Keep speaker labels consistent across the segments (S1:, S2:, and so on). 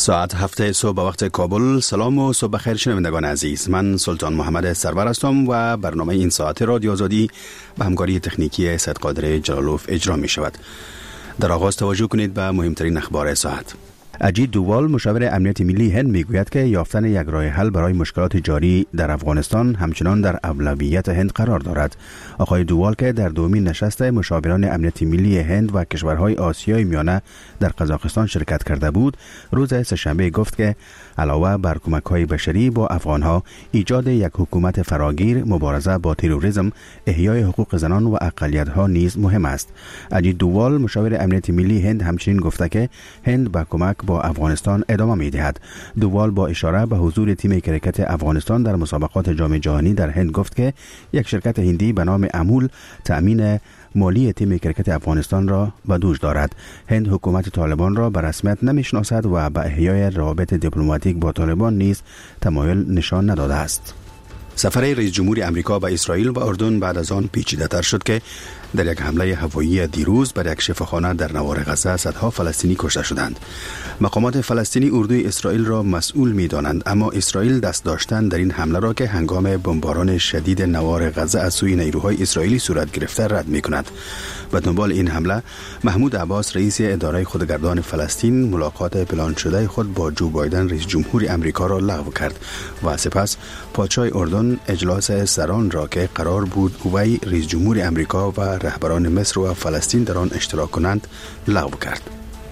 S1: ساعت 7 صبح به وقت کابل. سلام و صبح بخیر شنوندگان عزیز. من سلطان محمد سرور هستم و برنامه این ساعت رادیو آزادی به همکاری تکنیکی سید قادر جلالوف اجرا می شود. در آغاز توجه کنید به مهمترین اخبار ساعت. اجید دووال مشاور امنیت ملی هند میگوید که یافتن یک راه حل برای مشکلات جاری در افغانستان همچنان در اولویت هند قرار دارد. آقای دووال که در دومین نشست مشاوران امنیت ملی هند و کشورهای آسیای میانه در قزاقستان شرکت کرده بود، روز سه‌شنبه گفت که علاوه بر کمک‌های بشری با افغانها، ایجاد یک حکومت فراگیر، مبارزه با تروریسم، احیای حقوق زنان و اقلیت‌ها نیز مهم است. اجید دووال مشاور امنیت ملی هند همچنین گفته که هند به کمک با افغانستان ادامه می‌دهد. دووال با اشاره به حضور تیم کرکت افغانستان در مسابقات جام جهانی در هند گفت که یک شرکت هندی به نام امول تأمین مالی تیم کرکت افغانستان را به دوش دارد. هند حکومت طالبان را به رسمیت نمی‌شناسد و به احیای روابط دیپلماتیک با طالبان نیز تمایل نشان نداده است. سفر رئیس جمهور امریکا به اسرائیل و اردن بعد از آن پیچیده‌تر شد که در یک حمله هوایی دیروز بر یک شفاخانه در نوار غزه صدها فلسطینی کشته شدند. مقامات فلسطینی اردوی اسرائیل را مسئول می‌دانند، اما اسرائیل دست داشتن در این حمله را که هنگام بمباران شدید نوار غزه از سوی نیروهای اسرائیلی صورت گرفته رد می‌کند. به دنبال این حمله محمود عباس رئیس اداره خودگردان فلسطین ملاقات پلان شده خود با جو بایدن رئیس جمهور امریکا را لغو کرد و سپس پادشاه اردن اجلاس سران را که قرار بود وی رئیس جمهور امریکا و رهبران مصر و فلسطین در آن اشتراک کنند لغو کرد.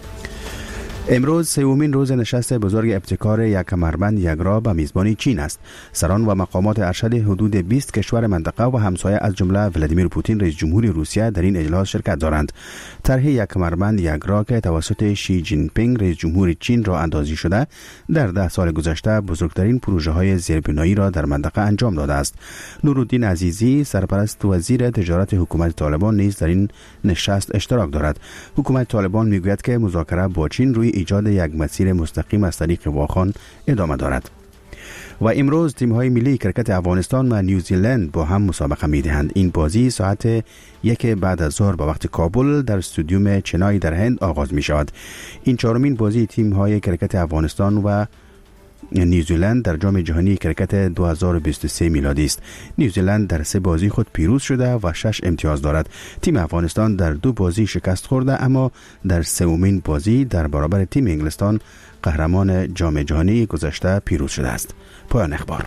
S1: امروز سومین روز نشست بزرگ ابتکار یک کمربند یکرا به میزبانی چین است. سران و مقامات ارشد حدود 20 کشور منطقه و همسایه از جمله ولادیمیر پوتین رئیس جمهور روسیه در این اجلاس شرکت دارند. طرح یک کمربند یکرا که توسط شی جین پینگ رئیس جمهور چین را اندازی شده در 10 سال گذشته بزرگترین پروژه های زیربنایی را در منطقه انجام داده است. نورالدین عزیزی سرپرست وزیر تجارت حکومت طالبان نیز در این نشست اشتراک دارد. حکومت طالبان میگوید که مذاکره با چین روی ایجاد یک مسیر مستقیم از طریق واخان ادامه دارد. و امروز تیم‌های ملی کرکت افغانستان و نیوزیلند با هم مسابقه می‌دهند. این بازی ساعت 1 بعد از ظهر به وقت کابل در استادیوم چنای در هند آغاز می‌شود. این چهارمین بازی تیم‌های کرکت افغانستان و نیوزیلند در جام جهانی کرکت 2023 میلادی است. نیوزیلند در 3 بازی خود پیروز شده و 6 امتیاز دارد. تیم افغانستان در 2 بازی شکست خورده، اما در سومین بازی در برابر تیم انگلستان قهرمان جام جهانی گذشته پیروز شده است. پایان اخبار.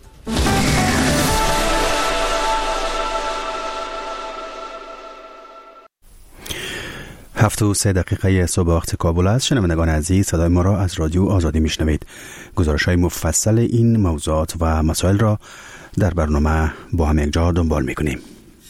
S1: 7:03 صبح وقت کابل است. شنوندگان عزیز، صدای ما را از رادیو آزادی میشنوید. گزارش‌های مفصل این موضوعات و مسائل را در برنامه با هم یکجا دنبال می‌کنیم.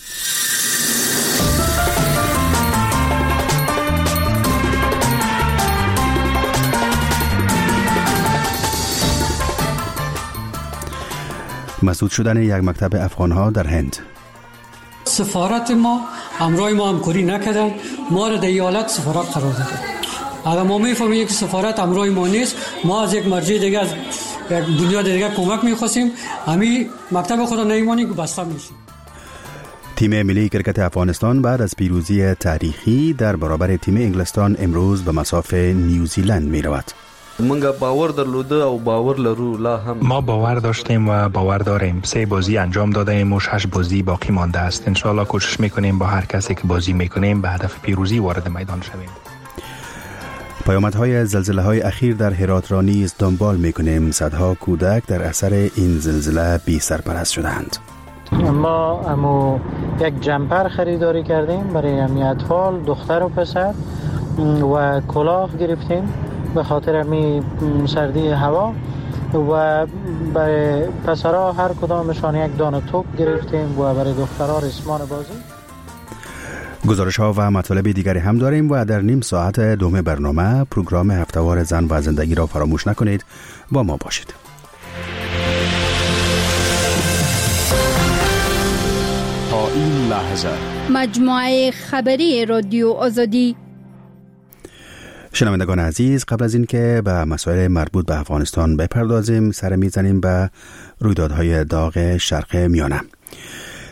S1: مسدود شدن یک مکتب افغان‌ها در هند.
S2: سفارت ما همراه ما همکاری نکردن، ما را در ایالت سفارت قرار دادن. اگر ما میفهمیم که سفارت همراه ما نیست، ما از یک مرجع دیگه، از یک بنیاد دیگه کمک میخواستیم، همین مکتب خود نیمانی که بسته میشیم.
S1: تیم ملی کرکت افغانستان بعد از پیروزی تاریخی در برابر تیم انگلستان امروز به مصاف نیوزیلند میرود.
S3: ما باور داشتیم و باور داریم. 3 بازی انجام داده ایم و 6 بازی باقی مانده است. انشاءالله کوشش میکنیم با هر کسی که بازی میکنیم به هدف پیروزی وارد میدان شویم.
S1: پیامدهای زلزله‌های اخیر در هرات را نیز دنبال میکنیم. صدها کودک در اثر این زلزله بی سرپرست شدند.
S4: ما یک جمپر خریداری کردیم برای همین اطفال، دختر و پسر، و کلاه گرفتیم به خاطر همین سردی هوا، و برای پسرها هر کدامشان یک دانه توپ گرفتیم و برای دخترها رسمان بازی.
S1: گزارش‌ها و مطالب دیگری هم داریم و در نیم ساعت دوم برنامه پروگرام هفته‌وار زن و زندگی را فراموش نکنید. با ما باشید.
S5: تا این لحظه
S6: مجموعه خبری رادیو آزادی.
S1: شنوندگان عزیز، قبل از این که به مسائل مربوط به افغانستان بپردازیم، سر میزنیم به رویدادهای داغ شرق میانه.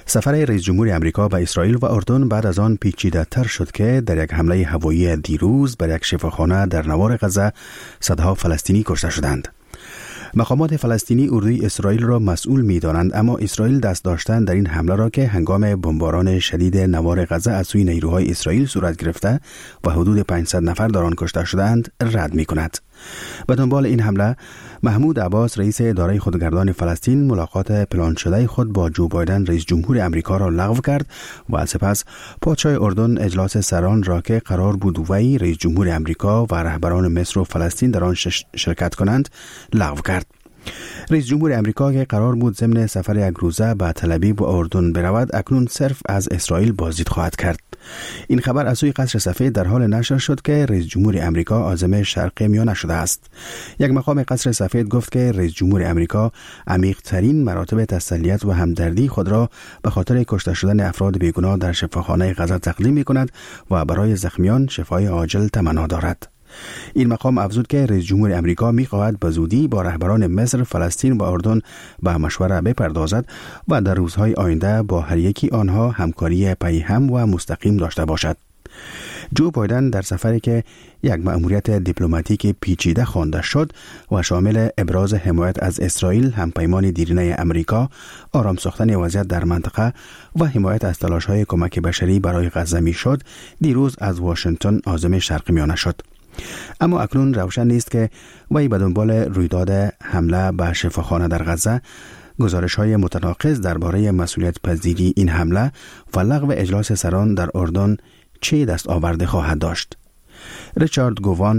S1: سفر رئیس جمهور امریکا به اسرائیل و اردن بعد از آن پیچیده‌تر شد که در یک حمله هوایی دیروز بر یک شفاخانه در نوار غزه صدها فلسطینی کشته شدند. مقامات فلسطینی اردوی اسرائیل را مسئول می‌دانند، اما اسرائیل دست داشتن در این حمله را که هنگام بمباران شدید نوار غزه از سوی نیروهای اسرائیل صورت گرفته و حدود 500 نفر در آن کشته شدند رد می‌کند. به دنبال این حمله محمود عباس رئیس اداره خودگردان فلسطین ملاقات پلان شده خود با جو بایدن رئیس جمهور امریکا را لغو کرد و سپس پادشاه اردن اجلاس سران را که قرار بود وی رئیس جمهور امریکا و رهبران مصر و فلسطین در آن شرکت کنند لغو کرد. رئیس جمهور امریکا که قرار بود ضمن سفر یک روزه به تل ابیب و اردن برود، اکنون صرف از اسرائیل بازدید خواهد کرد. این خبر از سوی قصر سفید در حال نشر شد که رئیس جمهور امریکا عازم شرق میانه شده است. یک مقام قصر سفید گفت که رئیس جمهور امریکا عمیق‌ترین مراتب تسلیت و همدردی خود را به خاطر کشته شدن افراد بیگناه در شفاخانه غزه تقدیم می‌کند و برای زخمیان شفای عاجل تمنا دارد. این مقام افزود که رئیس جمهور امریکا می‌خواهد به زودی با رهبران مصر، فلسطین و اردن به مشوره بپردازد و در روزهای آینده با هر یکی آنها همکاری پیهم و مستقیم داشته باشد. جو بایدن در سفری که یک مأموریت دیپلماتیک پیچیده خوانده شد و شامل ابراز حمایت از اسرائیل، همپیمان دیرینه امریکا، آرام ساختن وضعیت در منطقه و حمایت از تلاش‌های کمک بشری برای غزه می‌شد، دیروز از واشنگتن عازم شرق میانه شد. اما اکنون روشن نیست که وی به دنبال رویداد حمله به شفاخانه در غزه، گزارش‌های متناقض درباره مسئولیت پذیری این حمله و لغو اجلاس سران در اردن چه دست آورده خواهد داشت. ریچارد گووان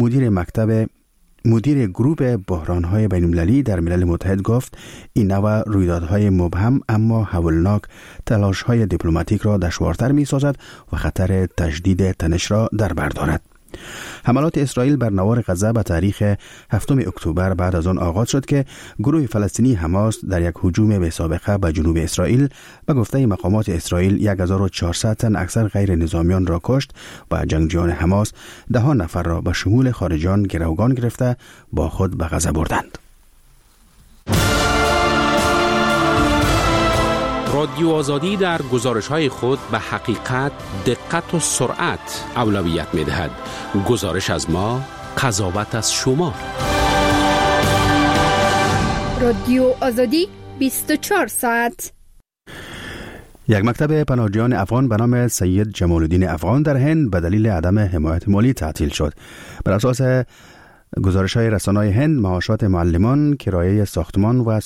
S1: مدیر گروه بحران‌های بین‌المللی در ملل متحد گفت این نوع رویدادهای مبهم اما هولناک تلاش‌های دیپلماتیک را دشوارتر می‌سازد و خطر تجدید تنش را در بر دارد. حملات اسرائیل بر نوار غزه به تاریخ 7 اکتبر بعد از آن آغاز شد که گروه فلسطینی حماس در یک هجوم بی‌سابقه به جنوب اسرائیل به گفته مقامات اسرائیل 1400 تن اکثر غیر نظامیان را کشت و جنگجویان حماس 10 نفر را به شمول خارجیان گروگان گرفته با خود به غزه بردند.
S7: رادیو آزادی در گزارش‌های خود به حقیقت، دقت و سرعت اولویت می‌دهد. گزارش از ما، قضاوت از شما.
S6: رادیو آزادی 24 ساعت.
S1: یک مکتب پناهجویان افغان به نام سید جمال الدین افغان در هند به دلیل عدم حمایت مالی تعطیل شد. بر اساس گزارش‌های رسانه‌های هند، معاشات معلمان، کرایه ساختمان و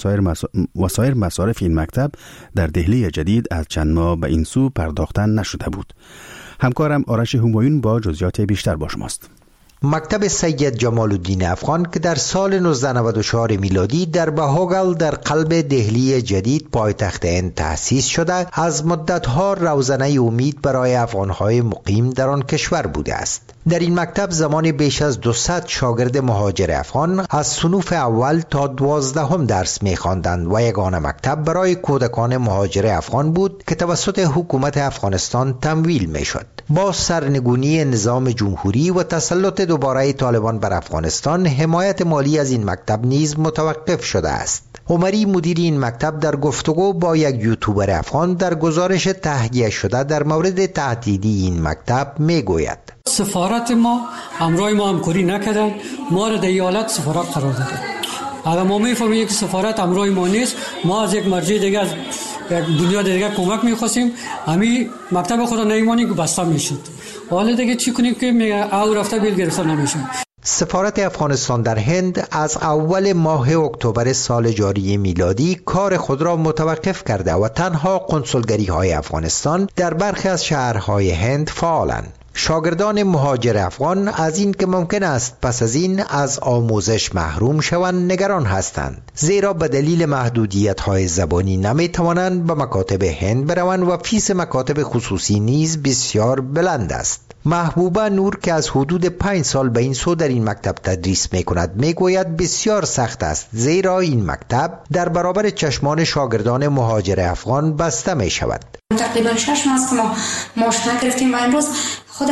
S1: سایر مصارف این مکتب در دهلی جدید از چند ماه به این سو پرداخته نشده بود. همکارم آرش همایون با جزئیات بیشتر با شماست.
S8: مکتب سید جمال الدین افغان که در سال 1994 میلادی در بهاگل در قلب دهلی جدید پایتخت هند تأسیس شده، از مدت‌ها روزنه امید برای افغان‌های مقیم در آن کشور بوده است. در این مکتب زمان بیش از 200 شاگرد مهاجر افغان از صنوف اول تا 12 درس می‌خواندند و یگانه مکتب برای کودکان مهاجر افغان بود که توسط حکومت افغانستان تمویل می‌شد. با سرنگونی نظام جمهوری و تسلط دوباره طالبان بر افغانستان، حمایت مالی از این مکتب نیز متوقف شده است. عمری مدیر این مکتب در گفتگو با یک یوتیوبر افغان در گزارش تهیه شده در مورد تعطیلی این مکتب میگوید:
S2: سفارت ما همراه ما همکاری نکردن، ما را در ایالت سفارت قرار دادن. اگر ما میفهمیم که سفارت همراه ما نیست، ما از یک مرجع دیگه، از یک بنیاد دیگه کمک میخواستیم، همین مکتب خود نیمانی که بسته میشد. حالا دیگه چی کنیم که میگه او رفته بیل گرفته نمیشه.
S8: سفارت افغانستان در هند از اول ماه اکتبر سال جاری میلادی کار خود را متوقف کرده و تنها کنسولگری‌های افغانستان در برخی از شهرهای هند فعالند. شاگردان مهاجر افغان از این که ممکن است پس از این از آموزش محروم شوند نگران هستند، زیرا به دلیل محدودیت‌های زبانی نمی‌توانند به مکاتب هند بروند و فیس مکاتب خصوصی نیز بسیار بلند است. محبوبه نور که از حدود 5 سال به این سو در این مکتب تدریس می‌کند میگوید بسیار سخت است، زیرا این مکتب در برابر چشمان شاگردان مهاجر افغان بسته می‌شود.
S9: تقریبا 6 ماه است که ما معاش نگرفتیم و امروز خودم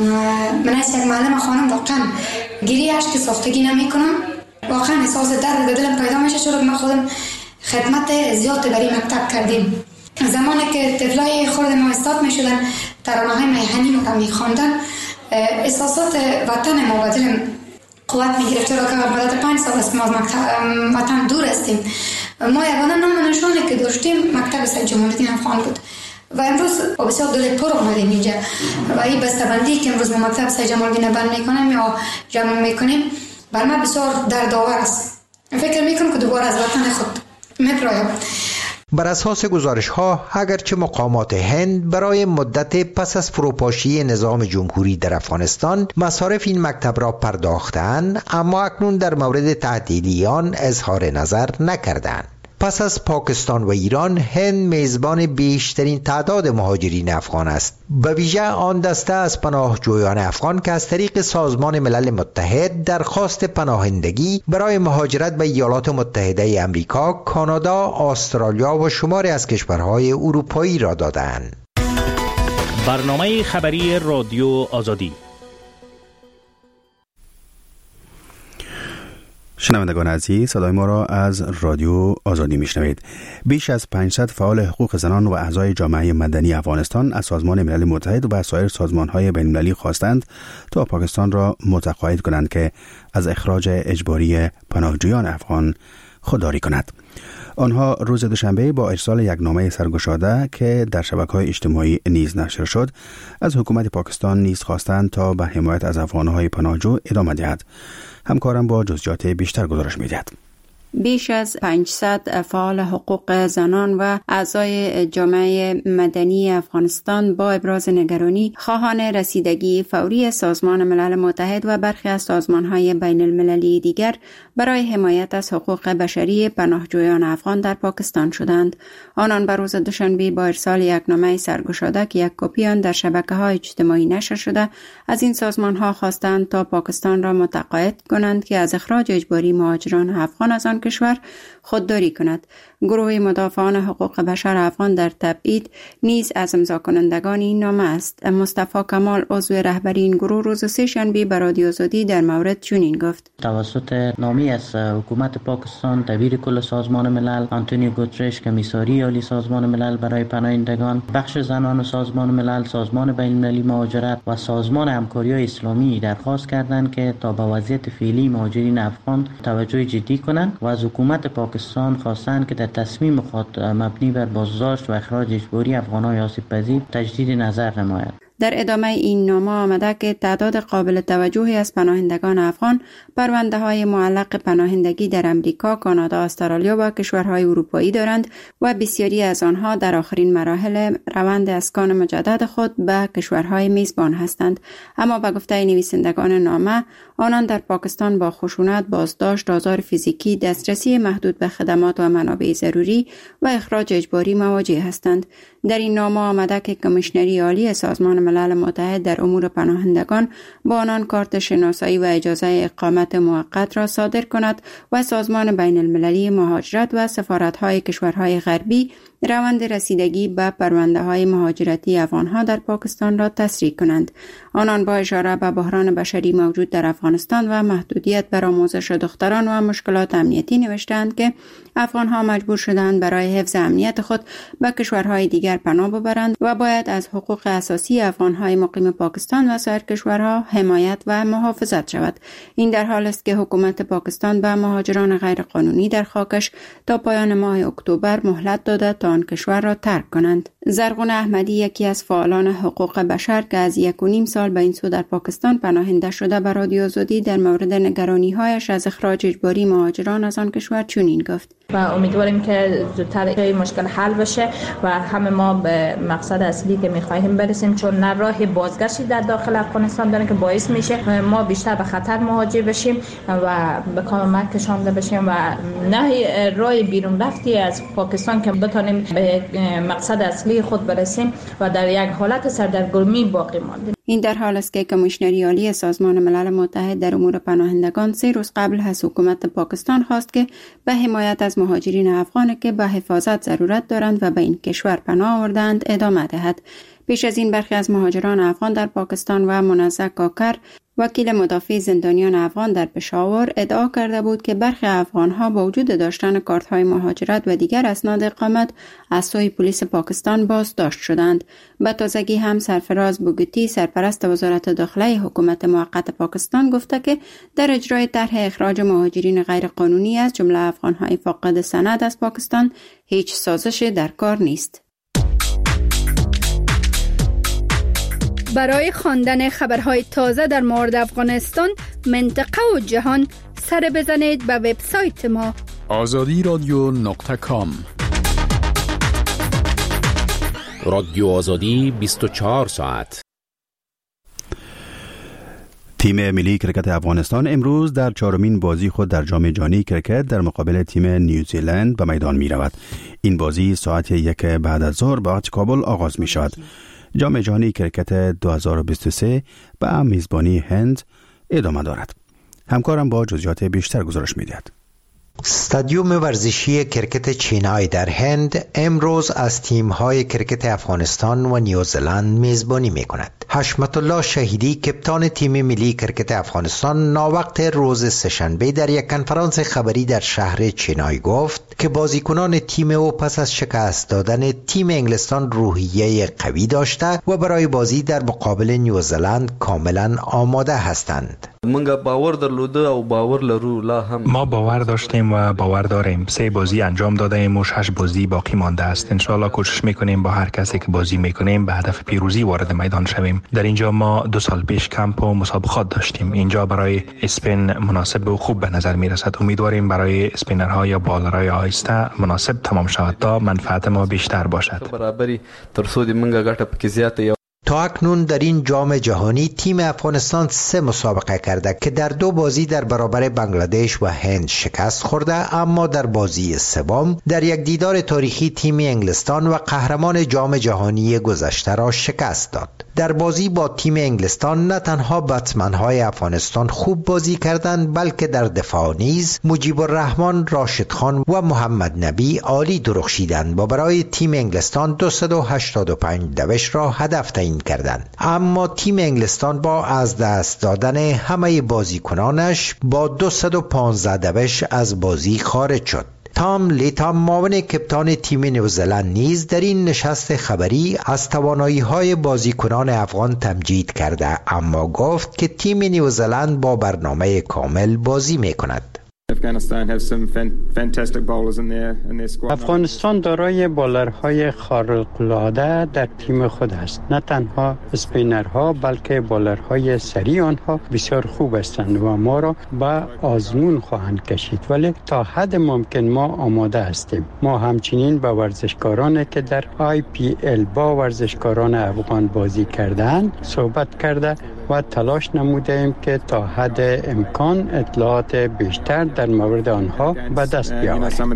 S9: من از یک معلم خانم واقعا گریه‌اش که ساختگی نمی‌کنم، واقعا احساس درد به دلم پیدا میشه، چون ما خودم خدمت زیاد برای مکتب کردیم. زمانی که طفلای خرد ما استاد می شدن ترانه‌های میهنی ما می خواندن، احساسات وطن ما و دل قوت می گرفت. چرا که مدت 5 سال است ما از وطن دور هستیم. ما یگانه نام نشانی که داشتیم مکتب سید جمال الدین افغان بود و امروز با بسیار دل پر آمدیم اینجا و این بسته‌بندی که امروز ما مکتب سید جمال الدین بند میکنیم یا جمع میکنیم بر من بسیار دردآور است. فکر میکنم که دوباره از وطن خود میپرایم.
S8: بر اساس گزارش‌ها اگرچه مقامات هند برای مدت پس از فروپاشی نظام جمهوری در افغانستان مصارف این مکتب را پرداختند، اما اکنون در مورد تعطیلی آن اظهار نظر نکردند. پس از پاکستان و ایران، هند میزبان بیشترین تعداد مهاجرین افغان است. به ویژه آن دسته از پناهجویان افغان که از طریق سازمان ملل متحد درخواست پناهندگی برای مهاجرت به ایالات متحده آمریکا، کانادا، استرالیا و شماری از کشورهای اروپایی را دادند.
S10: برنامه خبری رادیو آزادی.
S1: شنوندگان عزیز، صدای ما را از رادیو آزادی میشنوید. بیش از 500 فعال حقوق زنان و اعضای جامعه مدنی افغانستان از سازمان ملل متحد و سایر سازمان‌های بین‌المللی خواستند تا پاکستان را متقاعد کنند که از اخراج اجباری پناهجویان افغان خودداری کند. آنها روز دوشنبه با ارسال یک نامه سرگشاده که در شبکه‌های اجتماعی نیز نشر شد، از حکومت پاکستان نیز خواستند تا به حمایت از افغان‌های پناهجو ادامه دهد. همکارم با جزئیات بیشتر گزارش می‌دهد.
S11: بیش از 500 فعال حقوق زنان و اعضای جامعه مدنی افغانستان با ابراز نگرانی خواهان رسیدگی فوری سازمان ملل متحد و برخی از سازمان‌های بین المللی دیگر برای حمایت از حقوق بشری پناهجویان افغان در پاکستان شدند. آنان بر روز دوشنبه با ارسال یک نامه سرگشاده که یک کپی آن در شبکه‌های اجتماعی نشر شده از این سازمان‌ها خواستند تا پاکستان را متقاعد کنند که از اخراج اجباری مهاجران افغان از آن کشور خودداری کند. گروه مدافعان حقوق بشر افغان در تبعید نیز از امضا کنندگان این نامه است. مصطفی کمال عضو رهبری این گروه روز سه‌شنبه به رادیو آزادی در مورد چنین گفت:
S12: توسط نامه از حکومت پاکستان دبیر کل سازمان ملل آنتونیو گوترش، کمیساری عالی سازمان ملل برای پناهندگان، بخش زنان سازمان ملل، سازمان بین المللی مهاجرت و سازمان همکاری اسلامی درخواست کردند که تا به وضعیت فعلی مهاجرین افغان توجه جدی کنند و از حکومت پاکستان خواستند که در تصمیم خود مبنی بر بازداشت و اخراج اجباری افغان‌های آسیب پذیر تجدید نظر نماید.
S11: در ادامه این نامه آمده که تعداد قابل توجهی از پناهندگان افغان پرونده‌های معلق پناهندگی در امریکا، کانادا، استرالیا و کشورهای اروپایی دارند و بسیاری از آنها در آخرین مراحل روند اسکان مجدد خود به کشورهای میزبان هستند. اما به گفته نویسندگان نامه، آنان در پاکستان با خشونت، بازداشت، آزار فیزیکی، دسترسی محدود به خدمات و منابع ضروری و اخراج اجباری مواجه هستند. در این نامه آمده که کمیشنری عالی سازمان ملل متحد در امور پناهندگان با آنان کارت شناسایی و اجازه اقامت موقت را صادر کند و سازمان بین المللی مهاجرت و سفارت‌های کشورهای غربی روند رسیدگی به پرونده‌های مهاجرتی افغان‌ها در پاکستان را تسریع کنند. آنان با اشاره به بحران بشری موجود در افغانستان و محدودیت بر آموزش دختران و مشکلات امنیتی نوشتند که افغان‌ها مجبور شدند برای حفظ امنیت خود به کشورهای دیگر پناه ببرند و باید از حقوق اساسی افغان‌های مقیم پاکستان و سایر کشورها حمایت و محافظت شود. این در حال است که حکومت پاکستان به مهاجران غیرقانونی در خاکش تا پایان ماه اکتبر مهلت داده تا آن کشور را ترک کنند. زرغون احمدی، یکی از فعالان حقوق بشر که از 1.5 سال به این سو در پاکستان پناهنده شده، به رادیو آزادی در مورد نگرانی‌هایش از اخراج اجباری مهاجران از آن کشور چنین گفت:
S13: و امیدواریم که زودتر این مشکل حل بشه و همه ما به مقصد اصلی که می‌خواهیم برسیم، چون نه راه بازگشتی در داخل افغانستان داره که باعث میشه ما بیشتر به خطر مواجه بشیم و به کمک کشانده بشیم و نه راه بیرون رفتی از پاکستان که بتونیم به مقصد اصلی خود برسیم و در یک حالت سردرگمی باقی ماندیم.
S11: این در حال است که کمیشنری عالی سازمان ملل متحد در امور پناهندگان 3 روز قبل از حکومت پاکستان خواست که به حمایت از مهاجرین افغان که به حفاظت ضرورت دارند و به این کشور پناه آوردند ادامه دهد. پیش از این برخی از مهاجران افغان در پاکستان و منزه کاکر وکیل مدافع زندانیان افغان در پشاور ادعا کرده بود که برخی افغان‌ها با وجود داشتن کارت‌های مهاجرت و دیگر اسناد اقامت از سوی پلیس پاکستان بازداشت شدند. به تازگی هم سرفراز بوگتی سرپرست وزارت داخله حکومت موقت پاکستان گفته که در اجرای طرح اخراج مهاجرین غیرقانونی از جمله افغان‌های فاقد سند از پاکستان هیچ سازشی در کار نیست.
S6: برای خواندن خبرهای تازه در مورد افغانستان، منطقه و جهان سر بزنید به وبسایت ما
S5: azadiradyo.com.
S7: رادیو آزادی 24 ساعت.
S1: تیم ملی کرکت افغانستان امروز در چهارمین بازی خود در جام جهانی کرکت در مقابل تیم نیوزیلند به میدان می رود. این بازی ساعت 1 بعد از ظهر به وقت کابل آغاز می شود. جام جهانی کرکت 2023 به میزبانی هند ادامه دارد. همکارم با جزئیات بیشتر گزارش می‌دهد.
S8: استادیوم ورزشی کرکت چینای در هند امروز از تیم‌های کرکت افغانستان و نیوزیلند میزبانی می‌کند. حشمت الله شهیدی کپتان تیم ملی کرکت افغانستان ناوقت روز سه‌شنبه در یک کنفرانس خبری در شهر چینای گفت که بازیکنان تیم او پس از شکست دادن تیم انگلستان روحیه قوی داشته و برای بازی در مقابل نیوزیلند کاملا آماده هستند.
S3: ما باور داشتیم و باور داریم. 3 بازی انجام داده ایم و 6 بازی باقی مانده است. انشالله کوشش میکنیم با هر کسی که بازی میکنیم به هدف پیروزی وارد میدان شویم. در اینجا ما 2 سال پیش کمپ و مسابقات داشتیم. اینجا برای اسپین مناسب و خوب به نظر میرسد. امیدواریم برای اسپینرها یا بالرهای آهسته مناسب تمام شود تا منفعت ما بیشتر باشد.
S8: تا اکنون در این جام جهانی تیم افغانستان 3 مسابقه کرده که در 2 بازی در برابر بنگلادش و هند شکست خورده، اما در بازی سوم در یک دیدار تاریخی تیم انگلستان و قهرمان جام جهانی گذشته را شکست داد. در بازی با تیم انگلستان نه تنها بتمن‌های افغانستان خوب بازی کردند، بلکه در دفاع نیز مجیب الرحمن، راشد خان و محمد نبی عالی درخشیدند و برای تیم انگلستان 285 دوش را هدف تعیین کردند. اما تیم انگلستان با از دست دادن همه بازیکنانش با 215 دوش از بازی خارج شد. تام لیتام معاون کپتان تیم نیوزیلند نیز در این نشست خبری از توانایی‌های بازیکنان افغان تمجید کرده، اما گفت که تیم نیوزیلند با برنامه کامل بازی می‌کند.
S4: افغانستان دارای بالرهای خارق‌العاده در تیم خود است. نه تنها اسپینرها بلکه بالرهای سریع آنها بسیار خوب هستند و ما را به آزمون خواهند کشید، ولی تا حد ممکن ما آماده هستیم. ما همچنین با ورزشکارانی که در IPL با ورزشکاران افغان بازی کردند صحبت کرده و تلاش نمودیم که تا حد امکان اطلاعات بیشتر در مورد آنها به دست بیاوریم.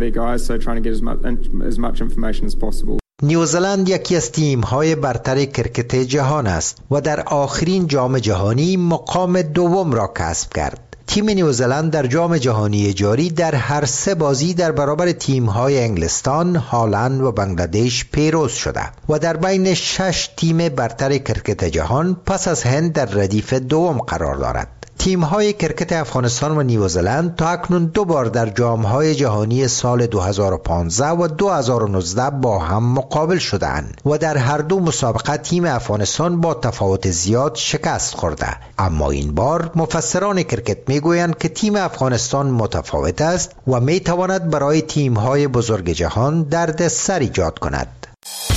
S8: نیوزیلند یکی از تیم‌های برتر کرکت جهان است و در آخرین جام جهانی مقام دوم را کسب کرد. تیم نیوزیلند در جام جهانی جاری در هر 3 بازی در برابر تیم‌های انگلستان، هالند و بنگلادش پیروز شده و در بین 6 تیم برتر کرکت جهان پس از هند در ردیف دوم قرار دارد. تیم‌های کرکت افغانستان و نیوزیلند تا اکنون 2 بار در جام‌های جهانی سال 2015 و 2019 با هم مقابل شدند و در هر 2 مسابقه تیم افغانستان با تفاوت زیاد شکست خورده. اما این بار مفسران کرکت میگویند که تیم افغانستان متفاوت است و میتواند برای تیم‌های بزرگ جهان درد سر ایجاد کند.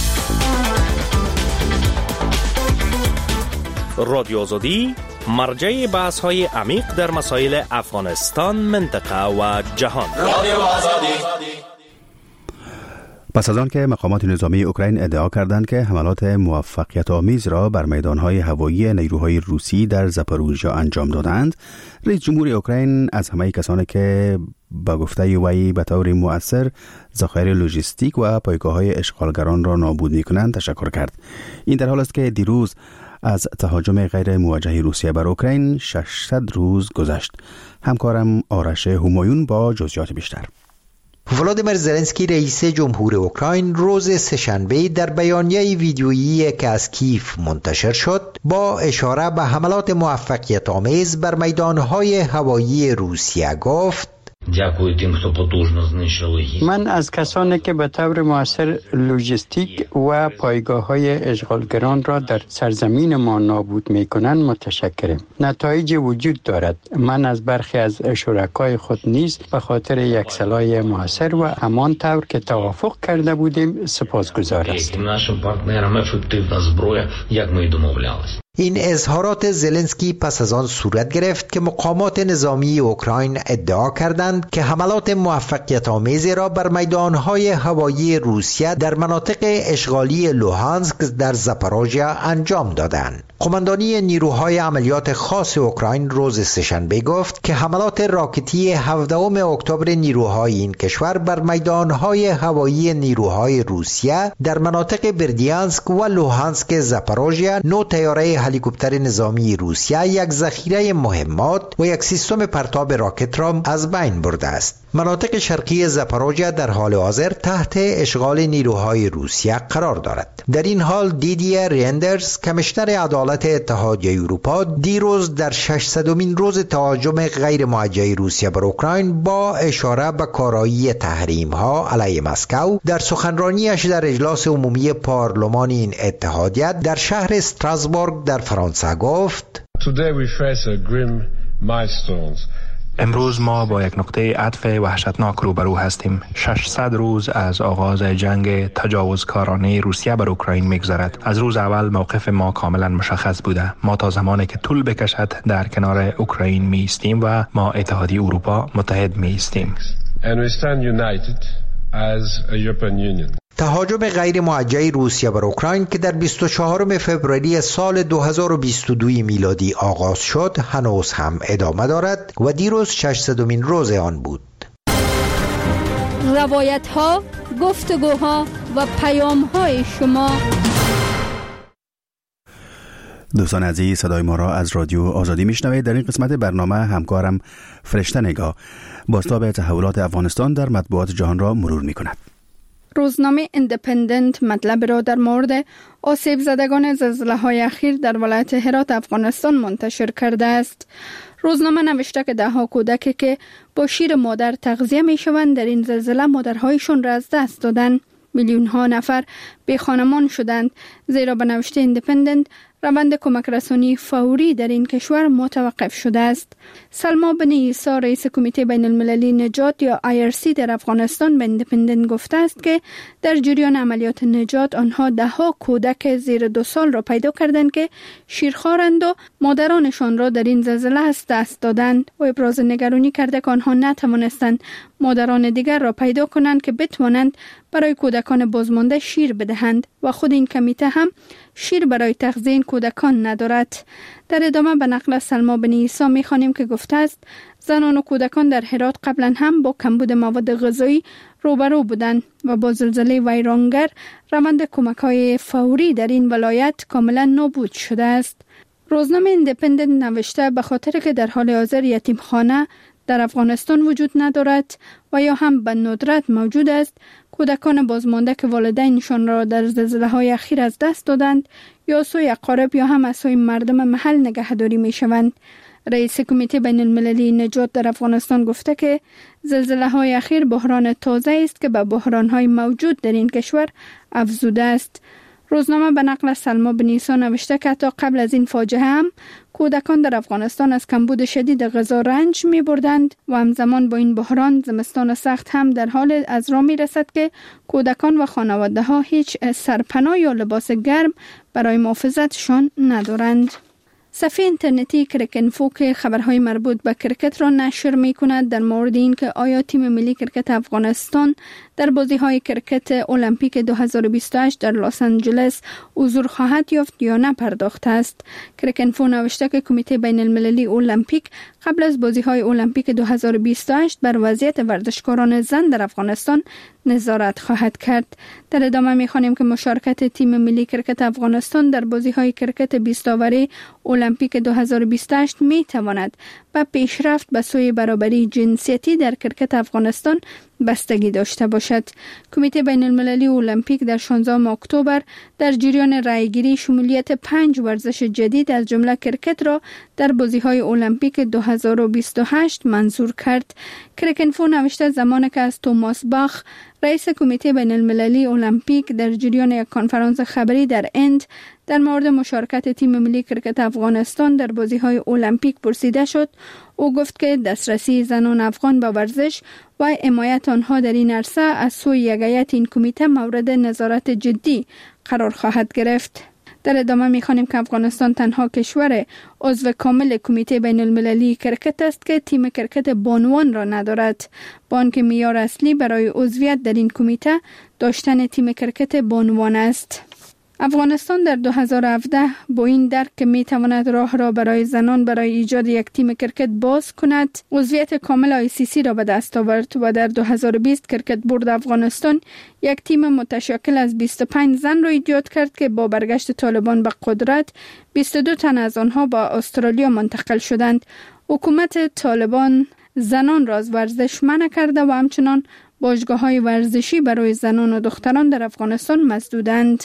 S10: رادیو آزادی مرجع بحث های عمیق در مسائل افغانستان، منطقه و جهان. رادیو آزادی.
S1: پس از آن که مقامات نظامی اوکراین ادعا کردند که حملات موفقیت آمیز را بر میدانهای هوایی نیروهای روسی در زاپاروژیا انجام دادند، رئیس جمهور اوکراین از همه کسانی که با گفته وی به طور مؤثر ذخایر لوجستیک و پایگاه‌های اشغالگران را نابود می‌کنند تشکر کرد. این در حال است که دیروز از تهاجم غیر موجه روسیه بر اوکراین 600 روز گذشت. همکارم آرش همایون با جزئیات بیشتر.
S8: ولادیمیر زلنسکی رئیس جمهور اوکراین روز سه‌شنبه در بیانیه ویدیویی که از کیف منتشر شد با اشاره به حملات موفقیت آمیز بر میدانهای هوایی روسیه گفت:
S4: من از کسانی که به طور مؤثر لوجستیک و پایگاه‌های اشغالگران را در سرزمین ما نابود می‌کنند متشکرم. نتایج وجود دارد. من از برخی از شرکای خود نیز به خاطر یک سلاح مؤثر و همان طور که توافق کرده بودیم سپاسگزار هستم.
S8: این اظهارات زلنسکی پس از آن صورت گرفت که مقامات نظامی اوکراین ادعا کردند که حملات موفقیت آمیزی را بر میدانهای هوایی روسیه در مناطق اشغالی لوهانسک در زاپاروژیا انجام دادند. قماندانی نیروهای عملیات خاص اوکراین روز سه‌شنبه گفت که حملات راکتی 17 اکتبر نیروهای این کشور بر میدانهای هوایی نیروهای روسیه در مناطق بردیانسک و لوهانسک زاپاروژیا 9 طیاره هلیکوپتر نظامی روسیه، یک ذخیره مهمات و یک سیستم پرتاب راکت را از بین برده است. مناطق شرقی زاپاروژیا در حال حاضر تحت اشغال نیروهای روسیه قرار دارد. در این حال دیدیر ریندرز کمیشنر عدالت اتحادیه اروپا دیروز در 600مین روز تهاجم غیر موجه روسیه بر اوکراین با اشاره به کارایی تحریم‌ها علیه مسکو در سخنرانیش در اجلاس عمومی پارلمان این اتحادیه در شهر استراسبورگ در فرانسه گفت:
S3: امروز ما با یک نقطه عطف وحشتناک روبرو هستیم. 600 روز از آغاز جنگ تجاوزکارانه روسیه بر اوکراین میگذرد. از روز اول موقف ما کاملا مشخص بوده. ما تا زمانی که طول بکشد در کنار اوکراین می ایستیم و ما اتحادیه اروپا متحد می ایستیم.
S8: تهاجم غیر موجه روسیه بر اوکراین که در 24 فوریه سال 2022 میلادی آغاز شد هنوز هم ادامه دارد و دیروز 600مین روز آن بود.
S6: روایت ها، گفتگوها و پیام های شما.
S1: دوستان عزیز، صدای ما را از رادیو آزادی میشنوید. در این قسمت برنامه همکارم فرشته نگاه بازتاب تحولات افغانستان در مطبوعات جهان را مرور می کند.
S6: روزنامه ایندیپندنت مطلب را در مورد آسیب زدگان زلزله‌های اخیر در ولایت هرات افغانستان منتشر کرده است. روزنامه نوشته که ده‌ها کودکی که با شیر مادر تغذیه می‌شوند در این زلزله مادرهایشان را از دست دادند. میلیون‌ها نفر بی خانمان شدند، زیرا به نوشته ایندیپندنت روند کمک رسانی فوری در این کشور متوقف شده است. سلما بن عیسی رئیس کمیته بین المللی نجات یا IRC در افغانستان به ایندیپندنت گفته است که در جریان عملیات نجات آنها ده‌ها کودک زیر 2 سال را پیدا کردند که شیرخوارند و مادرانشان را در این زلزله از دست دادند و ابراز نگرانی کرده که آنها نتوانستند مادران دیگر را پیدا کنند که بتوانند برای کودکان بازمانده شیر بدهند و خود این کمیته هم شیر برای تغذیه این کودکان ندارد. در ادامه به نقل سلما بن عیسی می‌خوانیم که گفته است زنان و کودکان در هرات قبلا هم با کمبود مواد غذایی روبرو بودند و با زلزله ویرانگر روند کمک‌های فوری در این ولایت کاملا نابود شده است. روزنامه ایندیپندنت نوشته به خاطر که در حال حاضر یتیمخانه در افغانستان وجود ندارد و یا هم به ندرت موجود است، کودکان بازمانده که والدینشان را در زلزله‌های اخیر از دست دادند یا سوی اقارب یا هم از سوی مردم محل نگهداری می‌شوند. رئیس کمیته بین المللی نجات در افغانستان گفته که زلزله‌های اخیر بحران تازه است که به بحران‌های موجود در این کشور افزوده است. روزنامه به نقل سلما بن عیسی نوشته که حتی قبل از این فاجعه هم کودکان در افغانستان از کمبود شدید غذا رنج می بردند و همزمان با این بحران زمستان سخت هم در حال از راه می رسد که کودکان و خانواده ها هیچ سرپناه یا لباس گرم برای محافظتشان ندارند. صفحه اینترنتی کرکینفو که خبرهای مربوط به کرکت را نشر می کند در مورد این که آیا تیم ملی کرکت افغانستان در بازی‌های کرکت المپیک 2028 در لس آنجلس حضور خواهد یافت یا نه پرداخته است. کرکینفو نوشته که کمیته بین المللی المپیک قبل از بازی‌های المپیک 2028 بر وضعیت ورزشکاران زن در افغانستان نظارت خواهد کرد. در ادامه می‌خوانیم که مشارکت تیم ملی کرکت افغانستان در بازی‌های کرکت 20 آوری المپیک المپیک 2028 می تواند به پیشرفت به سوی برابری جنسیتی در کرکت افغانستان بستگی داشته باشد. کمیته بین المللی المپیک در 16 اکتبر در جریان رأیگیری شمولیت 5 ورزش جدید از جمله کرکت را در بازی‌های المپیک 2028 منظور کرد. کرکنفو نوشته زمانی که از توماس باخ رئیس کمیته بین المللی المپیک در جریان یک کنفرانس خبری در اند در مورد مشارکت تیم ملی کرکت افغانستان در بازی‌های المپیک پرسیده شد، او گفت که دسترسی زنان افغان به ورزش و حمایت آنها در این عرصه از سوی یک هیئت این کمیته مورد نظارت جدی قرار خواهد گرفت. در ادامه می‌خوانیم که افغانستان تنها کشور عضو کامل کمیته بین المللی کرکت است که تیم کرکت بانوان را ندارد، با آنکه معیار اصلی برای عضویت در این کمیته داشتن تیم کرکت بانوان است. افغانستان در 2017 با این درک که می تواند راه را برای زنان برای ایجاد یک تیم کرکت باز کند، عضویت کامل ICC را به دست آورد و در 2020 کرکت بورد افغانستان یک تیم متشکل از 25 زن را ایجاد کرد که با برگشت طالبان به قدرت 22 تن از آنها به استرالیا منتقل شدند. حکومت طالبان زنان را از ورزش منع کرده و همچنان باشگاه‌های ورزشی برای زنان و دختران در افغانستان مسدودند.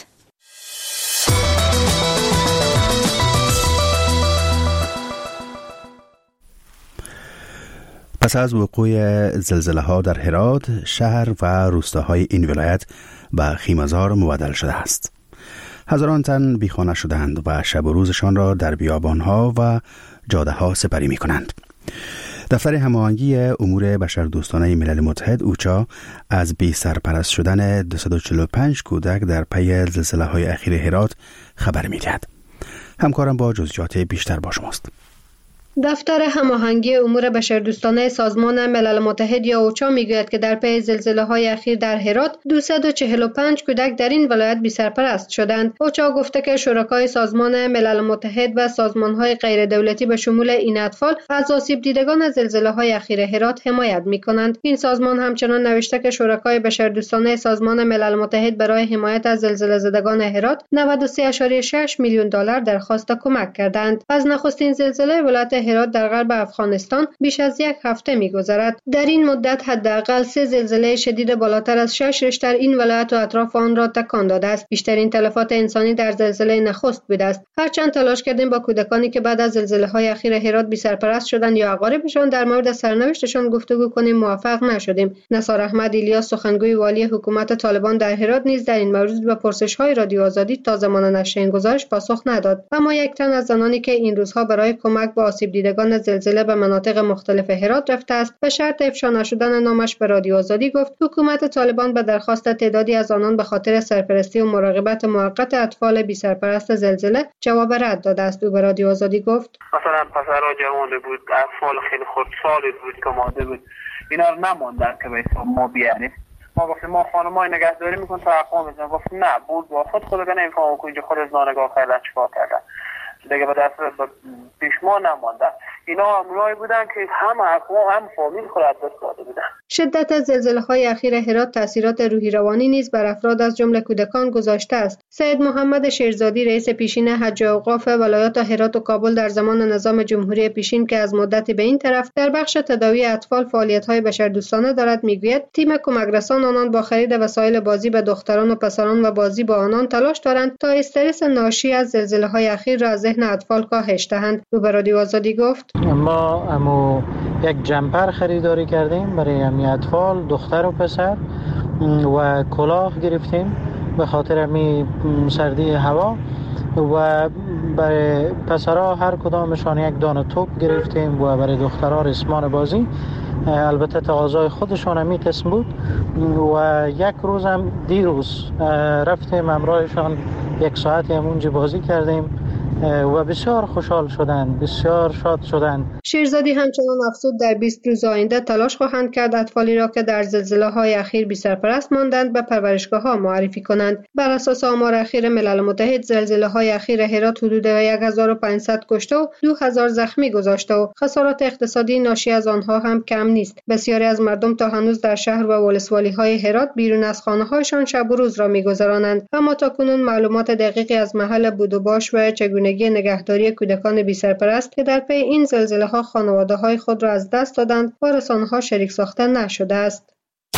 S1: پس از وقوع زلزله ها در هرات، شهر و روستاهای این ولایت به خیمه‌زار مبدل شده است. هزاران تن بیخانه شدند و شب و روزشان را در بیابانها و جاده ها سپری می کنند. دفتر هماهنگی امور بشردوستانه ملل متحد اوچا از بی سرپرست شدن 245 کودک در پی زلزله های اخیر هرات خبر می دهد. همکارم با جزئیات بیشتر با شماست.
S14: دفتر هماهنگی امور بشردوستانه سازمان ملل متحد یا اوچا میگوید که در پی زلزله‌های اخیر در هرات 245 کودک در این ولایت بی سرپرست شدند. اوچا گفته که شرکای سازمان ملل متحد و سازمان‌های غیر دولتی به شمول این اطفال از آسیب دیدگان از زلزله‌های اخیر هرات حمایت می‌کنند. این سازمان همچنان نوشته که شرکای بشردوستانه سازمان ملل متحد برای حمایت از زلزله زدگان هرات 93.6 میلیون دلار درخواست کمک کردند. از نخستین زلزله ولایت هرات در غرب افغانستان بیش از یک هفته می‌گذرد. در این مدت حداقل 3 زلزله شدید بالاتر از 6 ریشتر این ولایت و اطراف آن را تکان داده است. بیشترین تلفات انسانی در زلزله نخست بوده است. هرچند تلاش کردیم با کودکانی که بعد از زلزله‌های اخیر هرات بی سرپرست شدند یا اقاربشان در مورد سرنوشتشان گفتگو کنیم، موفق نشدیم. نثار احمد الیاس سخنگوی والی حکومت طالبان در هرات نیز در این مورد به پرسش‌های رادیو آزادی تا زمان نشر این گزارش پاسخ نداد. اما یک تن از زنانی که این روزها برای کمک به آسیب دیدگان زلزله به مناطق مختلف هرات رفته است به شرط افشا نشدن نامش به رادیو آزادی گفت حکومت طالبان به درخواست تعدادی از آنان به خاطر سرپرستی و مراقبت موقت اطفال بی سرپرست زلزله جواب رد داده است. او به رادیو آزادی گفت
S15: مثلا پسرها جوان بود، اطفال خیلی خردسال بود که ماده بود، اینا رو نموندن که به حساب ما بیاریم. ما گفتیم ما خانمای نگهداری میکنیم تا اقوام میزنن. گفت نه بود با خود نمیفهمم که اینجا خود از نانگاه کردن چیکار کردن دیگه به دست پیش ما نماندن. اینا امرایی بودن که هم اقوام هم فامیل خود از دست داده بودن.
S14: شدت زلزله‌های اخیر هرات تاثیرات روحی روانی نیز بر افراد از جمله کودکان گذاشته است. سید محمد شیرزادی رئیس پیشین حج و اوقاف ولایات هرات و کابل در زمان نظام جمهوری پیشین که از مدتی به این طرف در بخش تداوی اطفال فعالیت‌های بشردوستانه دارد میگوید تیم کمکرسان آنان با خرید وسایل بازی به دختران و پسران و بازی با آنان تلاش دارند تا استرس ناشی از زلزله‌های اخیر را از ذهن اطفال کاهش دهند. او به رادیو آزادی گفت
S4: ما یک جمپر خریداری کردیم برای همین اطفال، دختر و پسر، و کلاه گرفتیم به خاطر همین سردی هوا، و برای پسرها هر کدامشان یک دانه توپ گرفتیم و برای دخترها رسمان بازی. البته تقاضای خودشان همین قسم بود و یک روز هم دیروز رفتیم همراهشان 1 ساعتی همونجا بازی کردیم و بسیار خوشحال شدند، بسیار شاد شدند.
S14: شیرزادی همچنان افزود در 20 روز آینده تلاش خواهند کرد اطفالی را که در زلزله‌های اخیر بی سرپرست ماندند به پرورشگاه‌ها معرفی کنند. بر اساس آمار اخیر ملل متحد زلزله‌های اخیر هرات حدود 1500 کشته و 2000 زخمی گذاشته و خسارات اقتصادی ناشی از آنها هم کم نیست. بسیاری از مردم تا هنوز در شهر و ولسوالی‌های هرات بیرون از خانه‌هایشان شب و روز را می‌گذرانند، اما تاکنون معلومات دقیقی از محل بود و باش و چگونه پناهندگی نگهداری کودکان بی سرپرست که در پی این زلزله ها خانواده های خود را از دست دادند و رسانه ها شریک ساخته نشده است.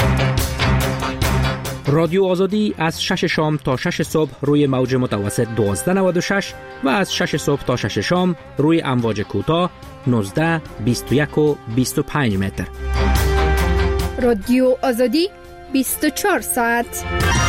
S16: رادیو آزادی از 6 شام تا 6 صبح روی موج متوسط 1296 و از 6 صبح تا 6 شام روی امواج کوتاه 19، 21 و 25 متر.
S6: رادیو آزادی 24 ساعت.